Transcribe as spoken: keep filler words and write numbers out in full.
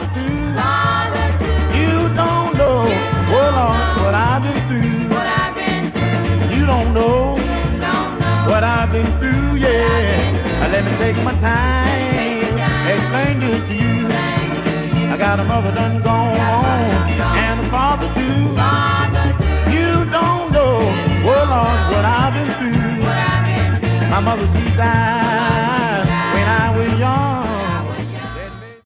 father too. Father too. You don't know, oh Lord, what I've been through. What I've been through. You don't know You don't know what I've been through, yeah. been through. Now let me take my time, Take your time. explain this to you. Explain to you. I got a mother done gone on, and a father too. Father too. You don't know, oh Lord, what I've been through. What I've been through. My mother, she died